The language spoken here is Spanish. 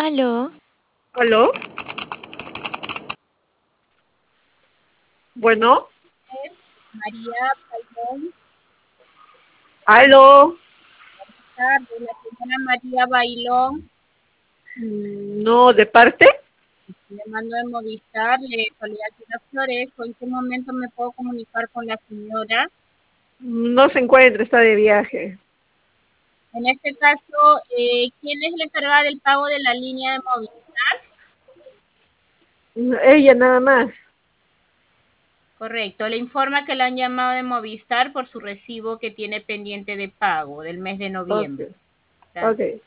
Aló, ¿Aló? Bueno, María Bailón, ¿aló? tarde, la señora María Bailón, No, ¿de parte? llamando de Movistar, le Soledad Tira Flores. ¿En qué momento me puedo comunicar con la señora? No se encuentra, está de viaje. En este caso, ¿quién es la encargada del pago de la línea de Movistar? Ella nada más. Correcto, le informa que le han llamado de Movistar por su recibo que tiene pendiente de pago del mes de Ok, noviembre. ok. Gracias.